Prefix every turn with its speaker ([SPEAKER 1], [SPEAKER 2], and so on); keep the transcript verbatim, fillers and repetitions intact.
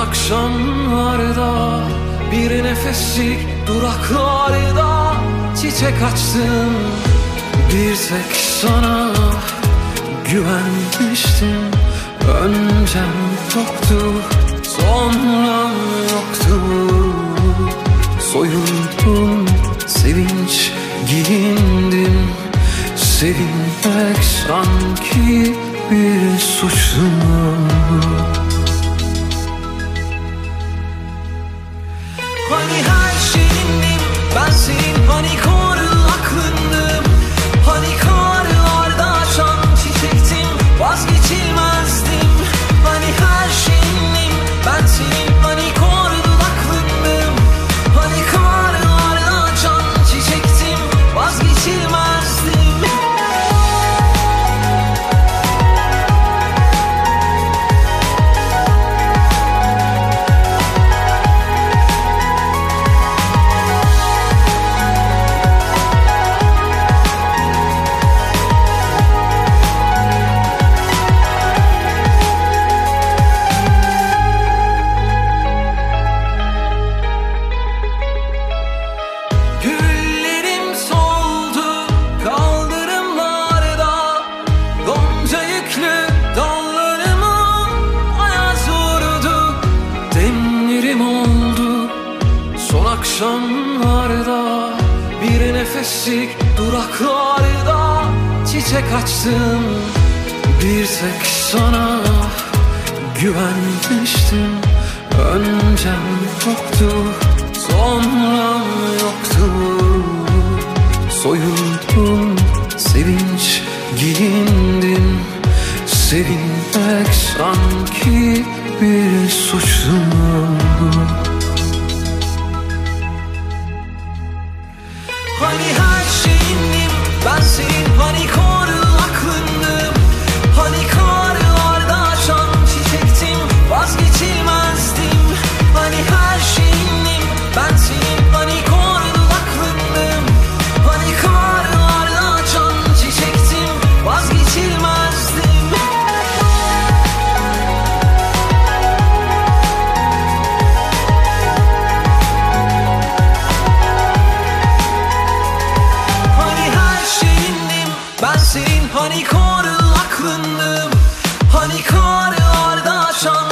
[SPEAKER 1] akşamlarda bir nefeslik duraklarda çiçek açtım. Bir tek sana güvenmiştim. Öncem yoktu, sonram yoktu. Soyundum, sevinç giyindim. Sevinmek sanki bir suçlu. Hani her şeyindim ben senin, hani koru aklındım. Hani karlarda açan çiçektim, vazgeçilmezdim. Hani her şeyindim ben senin, hani koru aklındım. Hani karlarda açan çiçektim, vazgeçilmezdim. Akşamlarda bir nefeslik duraklarda çiçek açtım. Bir tek sana güvenmiştim. Öncem yoktu, sonram yoktu. Soyundum, sevinç giyindim. Sevinmek sanki bir suçlu. Hani her şeyindim ben senin, hani koru aklındım. Hani karlarda açan çiçektim, vazgeçilmezdim. Hani her şeyindim ben senin, hani koru aklındım. Hani karlarda açan çiçektim, vazgeçilmezdim. Ben senin, hani koru aklındım. Hani karlarda açan